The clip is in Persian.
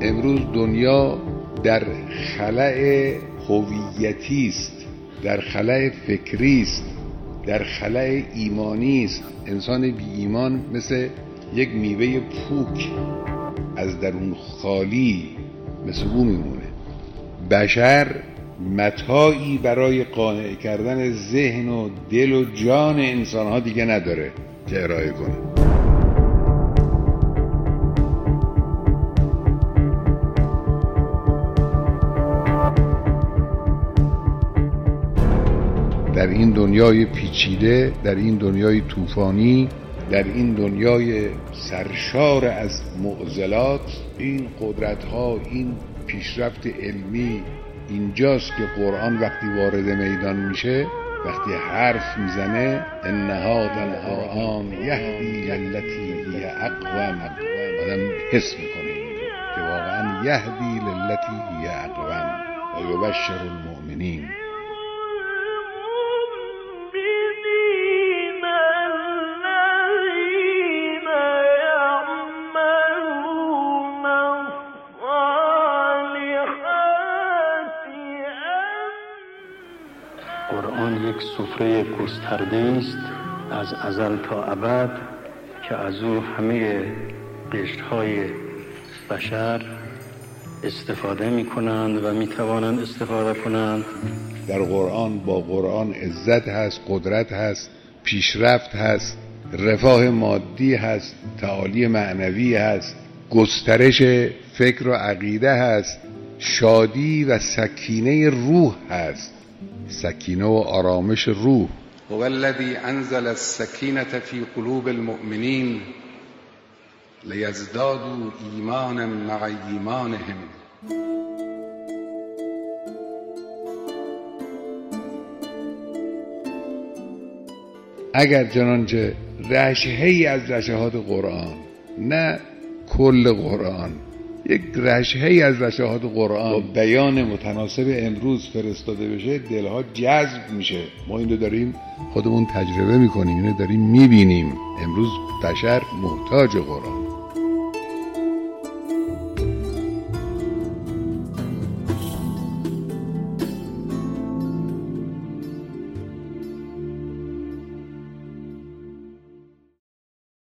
امروز دنیا در خلأ هویتی است، در خلأ فکری است، در خلأ ایمانی است. انسان بی ایمان مثل یک میوه پوک از درون خالی مثل او میمونه. بشر متاعی برای قانع کردن ذهن و دل و جان انسان‌ها دیگه نداره که ارائه کنه. در این دنیای پیچیده، در این دنیای طوفانی، در این دنیای سرشار از معضلات، این قدرت‌ها، این پیشرفت علمی اینجاست که قرآن وقتی وارد میدان میشه، وقتی حرف میزنه ان هذا القرآن یهدی للتی هی اقوم، آدم حس میکنه که واقعا یهدی للتی هی اقوم و یبشر المؤمنین. قرآن یک سفره گسترده است از ازل تا ابد که از او همه قشرهای بشر استفاده می کنند و می توانند استفاده کنند. در قرآن با قرآن عزت هست، قدرت هست، پیشرفت هست، رفاه مادی هست، تعالی معنوی هست، گسترش فکر و عقیده هست، شادی و سکینه روح هست، سکینه و آرامش روح. هو الذی انزل السکینة فی قلوب المؤمنین لیزدادوا ایمانا مع ایمانهم. اگر چنانچه رشحه‌ای از رشحات قرآن، نه کل قرآن، یک رشحه‌ای از رشحات قرآن با بیان متناسب امروز فرستاده بشه، دلها جذب میشه. ما اینو داریم خودمون تجربه میکنیم، اینو داریم میبینیم. امروز بشر محتاج قرآن.